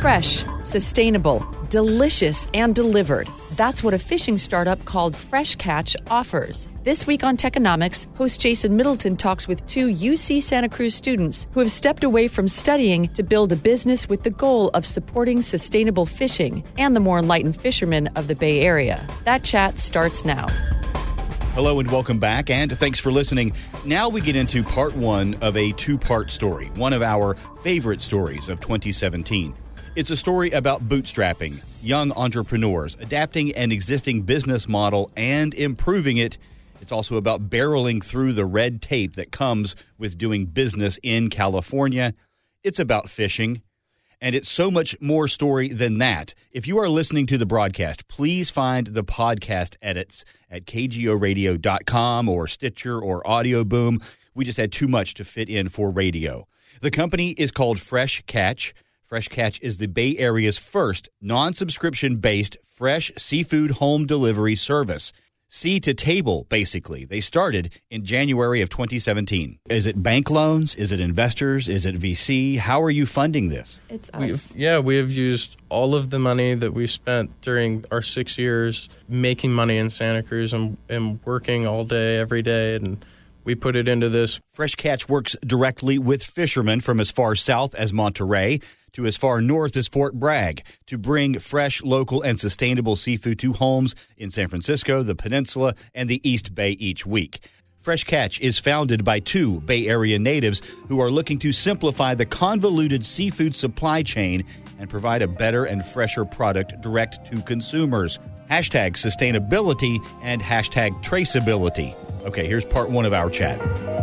Fresh, sustainable, delicious, and delivered. That's what a fishing startup called Fresh Catch offers. This week on Techonomics, host Jason Middleton talks with two UC Santa Cruz students who have stepped away from studying to build a business with the goal of supporting sustainable fishing and the more enlightened fishermen of the Bay Area. That chat starts now. Hello and welcome back, and thanks for listening. Now we get into part one of a two-part story, one of our favorite stories of 2017. It's a story about bootstrapping, young entrepreneurs, adapting an existing business model and improving it. It's also about barreling through the red tape that comes with doing business in California. It's about fishing. And it's so much more story than that. If you are listening to the broadcast, please find the podcast edits at kgoradio.com or Stitcher or Audio Boom. We just had too much to fit in for radio. The company is called Fresh Catch. Fresh Catch is the Bay Area's first non-subscription-based fresh seafood home delivery service. Sea to table, basically. They started in January of 2017. Is it bank loans? Is it investors? Is it VC? How are you funding this? It's us. We have used all of the money that we spent during our 6 years making money in Santa Cruz and working all day, every day, and we put it into this. Fresh Catch works directly with fishermen from as far south as Monterey to as far north as Fort Bragg to bring fresh, local, and sustainable seafood to homes in San Francisco, the Peninsula, and the East Bay each week. Fresh Catch is founded by two Bay Area natives who are looking to simplify the convoluted seafood supply chain and provide a better and fresher product direct to consumers. Hashtag sustainability and hashtag traceability. Okay, here's part one of our chat.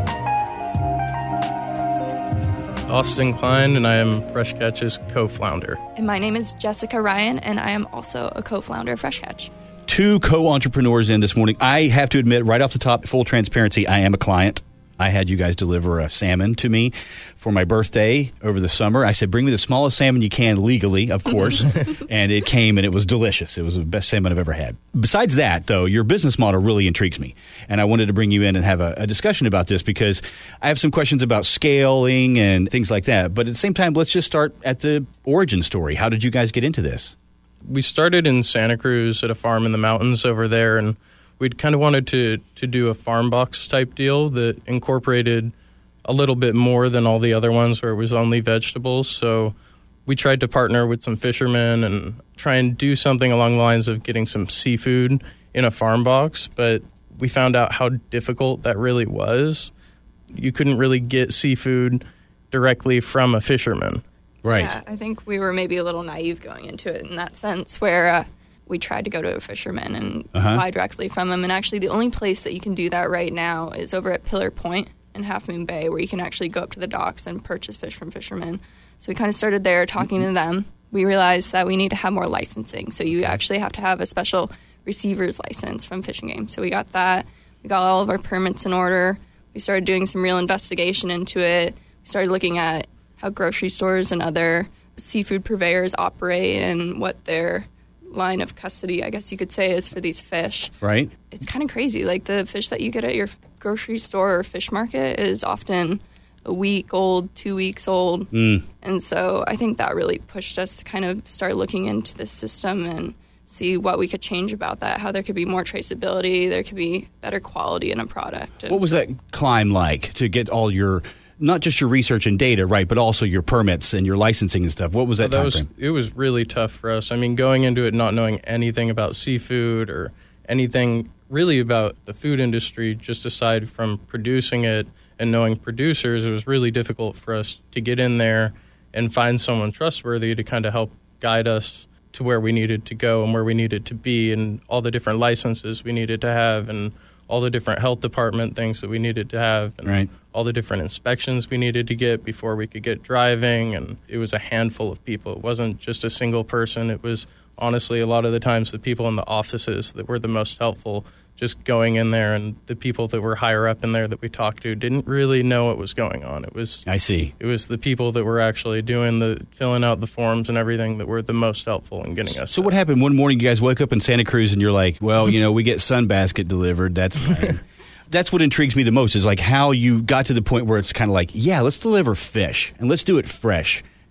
Austin Klein, and I am Fresh Catch's co-founder. And my name is Jessica Ryan, and I am also a co-founder of Fresh Catch. Two co-entrepreneurs in this morning. I have to admit, right off the top, full transparency, I am a client. I had you guys deliver a salmon to me for my birthday over the summer. I said, bring me the smallest salmon you can legally, of course. And it came, and it was delicious. It was the best salmon I've ever had. Besides that, though, your business model really intrigues me. And I wanted to bring you in and have a discussion about this because I have some questions about scaling and things like that. But at the same time, let's just start at the origin story. How did you guys get into this? We started in Santa Cruz at a farm in the mountains over there, and we'd kind of wanted to do a farm box type deal that incorporated a little bit more than all the other ones where it was only vegetables. So we tried to partner with some fishermen and try and do something along the lines of getting some seafood in a farm box. But we found out how difficult that really was. You couldn't really get seafood directly from a fisherman. Right. Yeah, I think we were maybe a little naive going into it in that sense where we tried to go to a fisherman and buy directly from him. And actually the only place that you can do that right now is over at Pillar Point in Half Moon Bay, where you can actually go up to the docks and purchase fish from fishermen. So we kind of started there talking to them. We realized that we need to have more licensing. So you actually have to have a special receiver's license from Fish and Game. So we got that. We got all of our permits in order. We started doing some real investigation into it. We started looking at how grocery stores and other seafood purveyors operate and what their line of custody, I guess you could say, is for these fish. Right. It's kind of crazy. Like the fish that you get at your grocery store or fish market is often a week old, 2 weeks old. And so I think that really pushed us to kind of start looking into this system and see what we could change about that, how there could be more traceability, there could be better quality in a product. What was that climb like to get all your, not just your research and data, right, but also your permits and your licensing and stuff? What was that time frame? It was really tough for us. I mean, going into it not knowing anything about seafood or anything really about the food industry, just aside from producing it and knowing producers, it was really difficult for us to get in there and find someone trustworthy to kind of help guide us to where we needed to go and where we needed to be and all the different licenses we needed to have and all the different health department things that we needed to have and all the different inspections we needed to get before we could get driving. And it was a handful of people. It wasn't just a single person. It was honestly a lot of the times the people in the offices that were the most helpful, just going in there, and the people that were higher up in there that we talked to didn't really know what was going on. It was It was the people that were actually filling out the forms and everything that were the most helpful in getting us. So what happened one morning? You guys woke up in Santa Cruz and you're like, well, we get Sunbasket delivered. That's that's what intrigues me the most, is like how you got to the point where it's kind of like, yeah, let's deliver fish and let's do it fresh.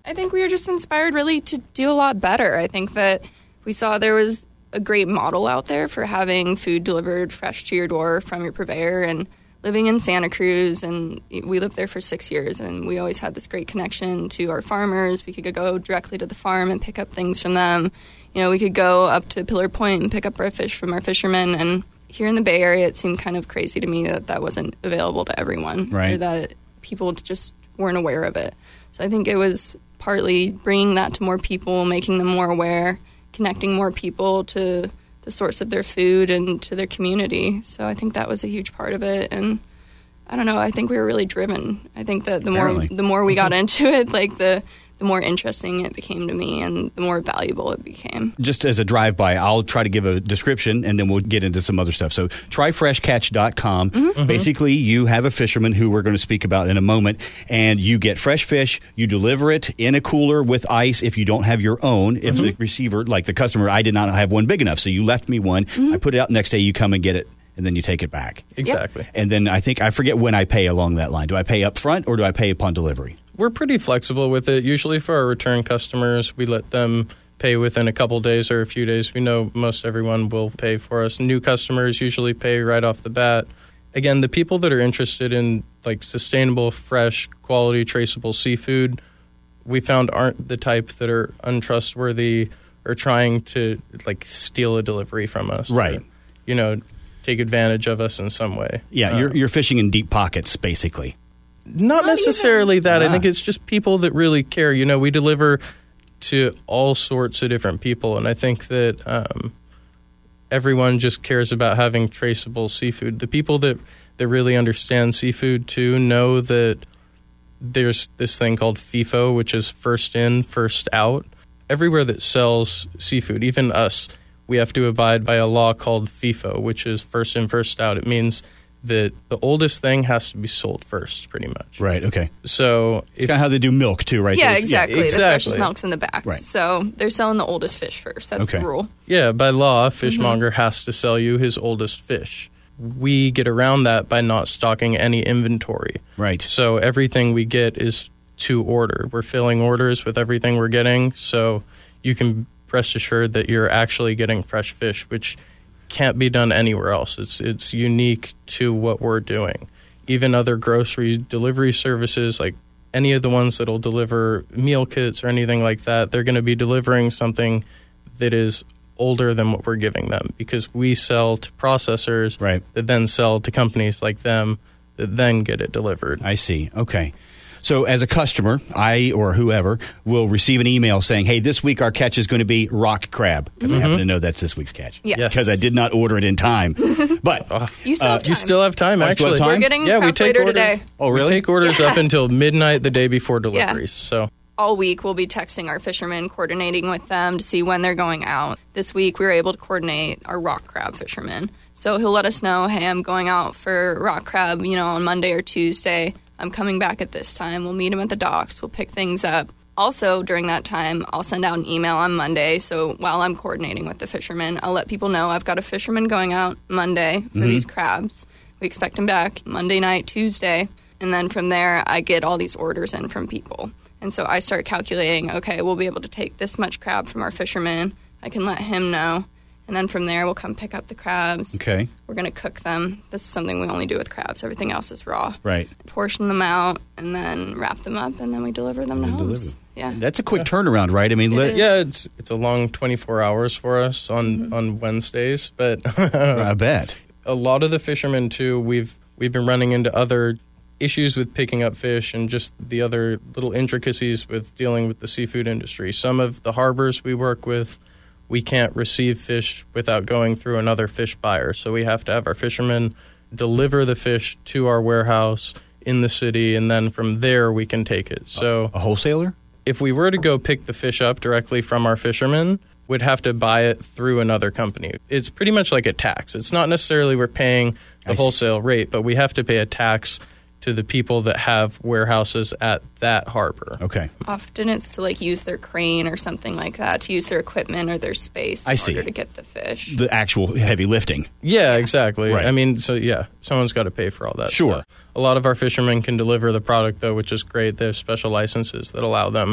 I think we were just inspired really to do a lot better. I think that we saw there was a great model out there for having food delivered fresh to your door from your purveyor, and living in Santa Cruz, and we lived there for 6 years, and we always had this great connection to our farmers. We could go directly to the farm and pick up things from them. We could go up to Pillar Point and pick up our fish from our fishermen, and here in the Bay Area, it seemed kind of crazy to me that wasn't available to everyone, right, or that people just weren't aware of it. So I think it was partly bringing that to more people, making them more aware, connecting more people to the source of their food and to their community. So I think that was a huge part of it. And I don't know, I think we were really driven. I think that the more we got into it, like the more interesting it became to me and the more valuable it became. Just as a drive-by, I'll try to give a description and then we'll get into some other stuff. So tryfreshcatch.com. Mm-hmm. Basically, you have a fisherman who we're going to speak about in a moment, and you get fresh fish, you deliver it in a cooler with ice if you don't have your own. If the receiver, like the customer, I did not have one big enough, so you left me one. I put it out next day, you come and get it, and then you take it back. Exactly. Yep. And then I forget when I pay along that line. Do I pay up front or do I pay upon delivery? We're pretty flexible with it. Usually for our return customers, we let them pay within a couple days or a few days. We know most everyone will pay for us. New customers usually pay right off the bat. Again, the people that are interested in like sustainable, fresh, quality, traceable seafood, we found aren't the type that are untrustworthy or trying to like steal a delivery from us. Right. Or, take advantage of us in some way. Yeah, you're fishing in deep pockets, basically. Not necessarily that. I think it's just people that really care. We deliver to all sorts of different people, and I think that everyone just cares about having traceable seafood. The people that really understand seafood, too, know that there's this thing called FIFO, which is first in, first out. Everywhere that sells seafood, even us, we have to abide by a law called FIFO, which is first in, first out. It means that the oldest thing has to be sold first, pretty much. Right, okay. So it's kind of how they do milk, too, right? Yeah, exactly. Yeah, exactly. The freshest milk's in the back. Right. So they're selling the oldest fish first. That's the rule. Yeah, by law, a fishmonger has to sell you his oldest fish. We get around that by not stocking any inventory. Right. So everything we get is to order. We're filling orders with everything we're getting, so you can rest assured that you're actually getting fresh fish, which can't be done anywhere else. It's unique to what we're doing. Even other grocery delivery services, like any of the ones that'll deliver meal kits or anything like that, they're going to be delivering something that is older than what we're giving them, because we sell to processors that then sell to companies like them that then get it delivered. I see. Okay. So as a customer, I or whoever will receive an email saying, hey, this week our catch is going to be rock crab, because I happen to know that's this week's catch. Yes. Because I did not order it in time. But you still have time. You still have time, actually. We're getting crabs later today. Oh, really? We take orders up until midnight the day before deliveries. So all week we'll be texting our fishermen, coordinating with them to see when they're going out. This week we were able to coordinate our rock crab fisherman. So he'll let us know, hey, I'm going out for rock crab, on Monday or Tuesday. I'm coming back at this time. We'll meet him at the docks. We'll pick things up. Also, during that time, I'll send out an email on Monday. So while I'm coordinating with the fishermen, I'll let people know I've got a fisherman going out Monday for these crabs. We expect him back Monday night, Tuesday. And then from there, I get all these orders in from people. And so I start calculating, okay, we'll be able to take this much crab from our fisherman. I can let him know. And then from there, we'll come pick up the crabs. Okay. We're going to cook them. This is something we only do with crabs. Everything else is raw. Right. Portion them out and then wrap them up, and then we deliver them to homes. Yeah. That's a quick turnaround, right? I mean, it's a long 24 hours for us on Wednesdays, but I bet. A lot of the fishermen too, we've been running into other issues with picking up fish and just the other little intricacies with dealing with the seafood industry. Some of the harbors we work with, we can't receive fish without going through another fish buyer. So we have to have our fishermen deliver the fish to our warehouse in the city, and then from there we can take it. So a wholesaler? If we were to go pick the fish up directly from our fishermen, we'd have to buy it through another company. It's pretty much like a tax. It's not necessarily we're paying the wholesale rate, but we have to pay a tax to the people that have warehouses at that harbor. Okay. Often it's to use their crane or something like that, to use their equipment or their space in order to get the fish. The actual heavy lifting. Yeah, exactly. Right. I mean, someone's got to pay for all that Sure. stuff. A lot of our fishermen can deliver the product, though, which is great. They have special licenses that allow them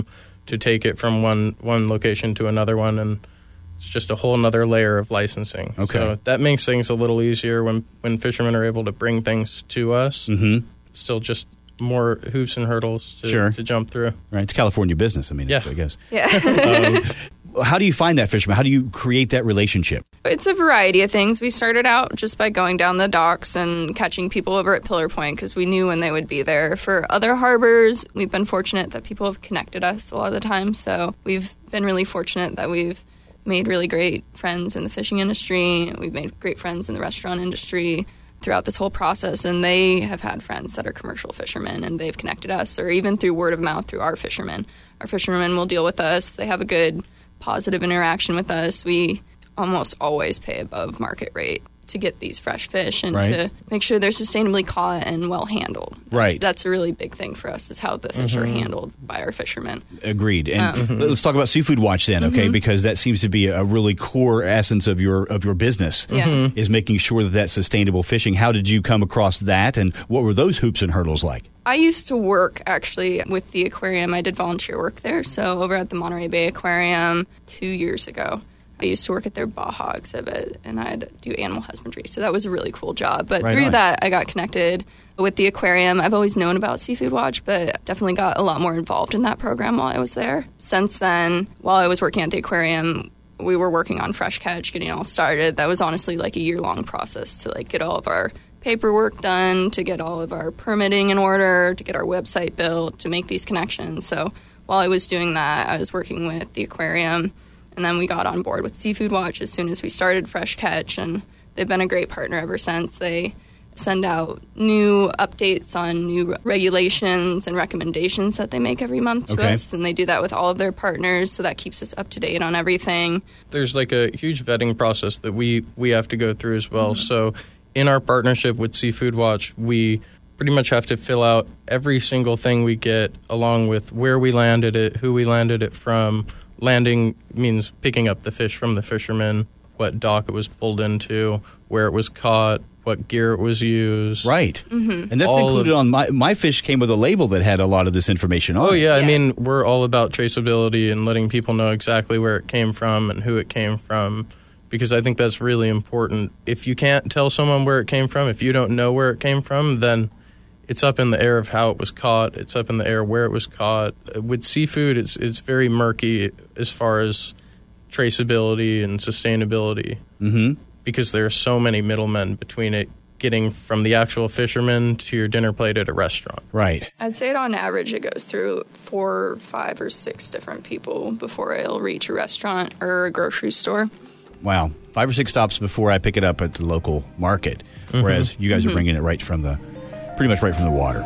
to take it from one location to another one, and it's just a whole nother layer of licensing. Okay. So that makes things a little easier when fishermen are able to bring things to us. Mm-hmm. It's still just more hoops and hurdles to jump through. Right. It's California business, I guess. Yeah. How do you find that fisherman? How do you create that relationship? It's a variety of things. We started out just by going down the docks and catching people over at Pillar Point because we knew when they would be there. For other harbors, we've been fortunate that people have connected us a lot of the time. So we've been really fortunate that we've made really great friends in the fishing industry. We've made great friends in the restaurant industry throughout this whole process, and they have had friends that are commercial fishermen, and they've connected us, or even through word of mouth through our fishermen. Our fishermen will deal with us. They have a good positive interaction with us. We almost always pay above market rate to get these fresh fish and to make sure they're sustainably caught and well handled. That's a really big thing for us, is how the fish are handled by our fishermen. Agreed. And let's talk about Seafood Watch then, okay? Because that seems to be a really core essence of your business, is making sure that that's sustainable fishing. How did you come across that, and what were those hoops and hurdles like? I used to work, actually, with the aquarium. I did volunteer work there. So over at the Monterey Bay Aquarium 2 years ago, I used to work at their Baja exhibit, and I'd do animal husbandry. So that was a really cool job. But through that, I got connected with the aquarium. I've always known about Seafood Watch, but definitely got a lot more involved in that program while I was there. Since then, while I was working at the aquarium, we were working on Fresh Catch, getting it all started. That was honestly like a year-long process to get all of our paperwork done, to get all of our permitting in order, to get our website built, to make these connections. So while I was doing that, I was working with the aquarium. And then we got on board with Seafood Watch as soon as we started Fresh Catch, and they've been a great partner ever since. They send out new updates on new regulations and recommendations that they make every month to us, and they do that with all of their partners, so that keeps us up to date on everything. There's a huge vetting process that we have to go through as well. So in our partnership with Seafood Watch, we pretty much have to fill out every single thing we get, along with where we landed it, who we landed it from. Landing means picking up the fish from the fishermen, what dock it was pulled into, where it was caught, what gear it was used. Right. And that's included on my fish came with a label that had a lot of this information on it. Yeah. I mean, we're all about traceability and letting people know exactly where it came from and who it came from, because I think that's really important. If you can't tell someone where it came from, if you don't know where it came from, then it's up in the air of how it was caught. It's up in the air where it was caught. With seafood, it's very murky as far as traceability and sustainability, because there are so many middlemen between it getting from the actual fisherman to your dinner plate at a restaurant. Right. I'd say on average it goes through 4, 5, or 6 different people before it'll reach a restaurant or a grocery store. Wow. 5 or 6 stops before I pick it up at the local market, whereas you guys are bringing it pretty much right from the water.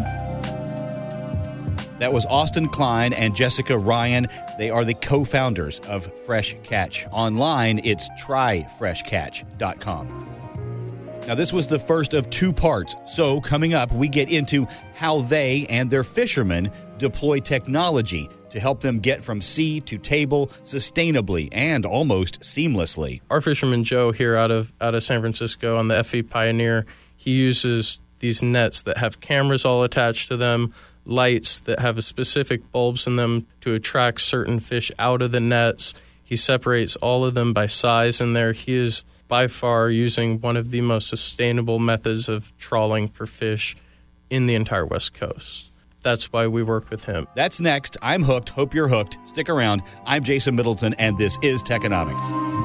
That was Austin Klein and Jessica Ryan. They are the co-founders of Fresh Catch. Online, it's tryfreshcatch.com. Now, this was the first of 2 parts. So, coming up, we get into how they and their fishermen deploy technology to help them get from sea to table sustainably and almost seamlessly. Our fisherman, Joe, here out of San Francisco on the FE Pioneer, he uses these nets that have cameras all attached to them, lights that have specific bulbs in them to attract certain fish out of the nets. He separates all of them by size in there. He is by far using one of the most sustainable methods of trawling for fish in the entire West Coast. That's why we work with him. That's next. I'm hooked. Hope you're hooked. Stick around. I'm Jason Middleton, and this is Techonomics.